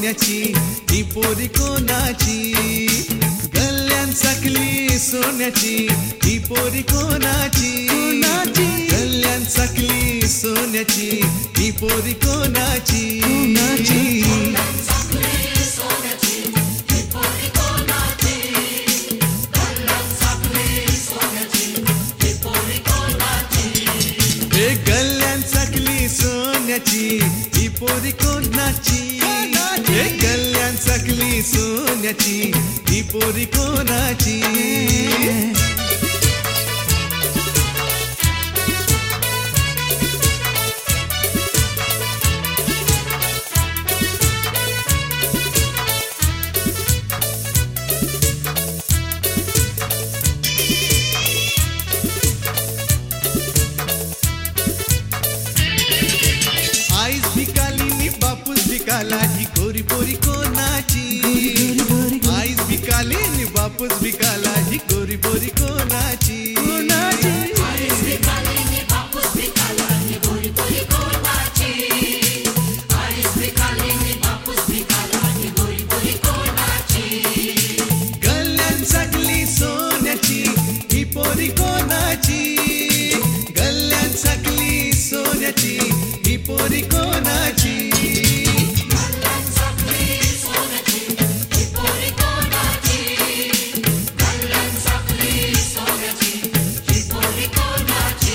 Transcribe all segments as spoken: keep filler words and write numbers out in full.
सोन्याची ही पोरी कोणाची गल्ल्यान साकली सोन्याची ही पोरी कोणाची गल्ल्यान साकली सोन्याची ही पोरी कोणाची गल्ल्यान साकली सोन्याची ही पोरी कोणाची गल्ल्यान साकली सोन्याची ही पोरी कोणाची आईस भिकाली नी बापूस भिकाला ही गोरी पोरी कोणाची आईस भिकाली नी बापूस भिकाला ही गोरी पोरी कोणाची आईस भिकाली नी बापूस भिकाला ही गोरी पोरी कोणाची आईस भिकाली नी बापूस भिकाला ही गोरी पोरी कोणाची गल्ल्यान साकली सोन्याची ही पोरी कोणाची गल्ल्यान साकली सोन्याची ही पोरी कोणाची गल्ल्यान साकली सोन्याची ही पोरी कोणाची गल्ल्यान साकली सोन्याची ही पोरी कोणाची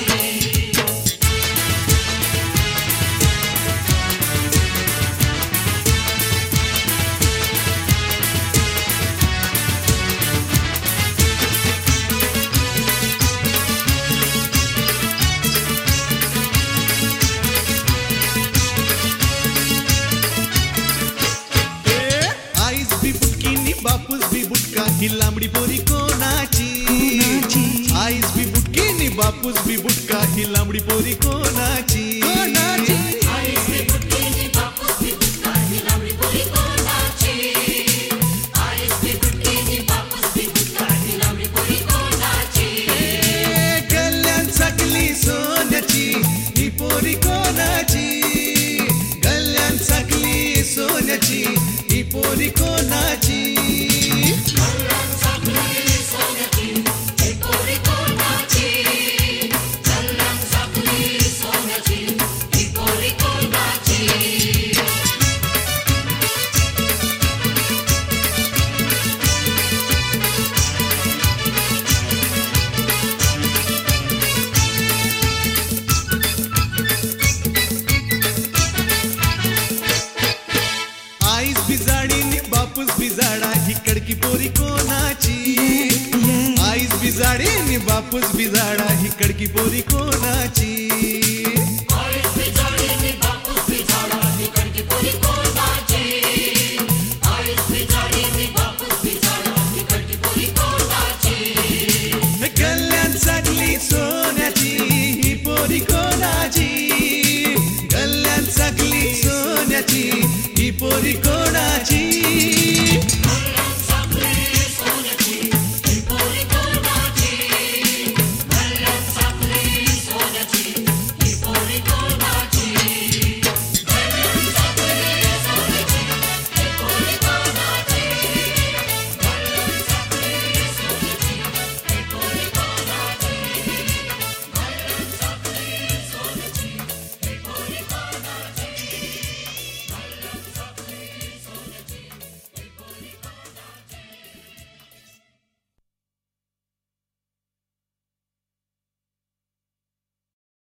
आईस भी बुटकी नी बापूस भी बुटका ही लांबडी पोरी कोणाची आईस भी बुटकी नी बापूस भी बुटका ही लांबडी पोरी कोणाची आईस भी बुटकी नी बापूस भी बुटका ही लांबडी पोरी कोणाची आईस भी बुटकी नी बापूस भी बुटका ही लांबडी पोरी कोणाची गल्ल्यान साकली सोन्याची ही पोरी कोणाची गल्ल्यान साकली सोन्याची ही पोरी कोणाची गल्ल्यान साकली सोन्याची ही पोरी कोणाची गल्ल्यान साकली सोन्याची ही पोरी कोणाची आईस बिजाडी नी बापूस बिजाडा ही कडकी पोरी कोणाची आईस बिजाडी नी बापूस बिजाडा ही कडकी पोरी कोणाची आईस बिजाडी नी बापूस बिजाडा ही कडकी पोरी कोणाची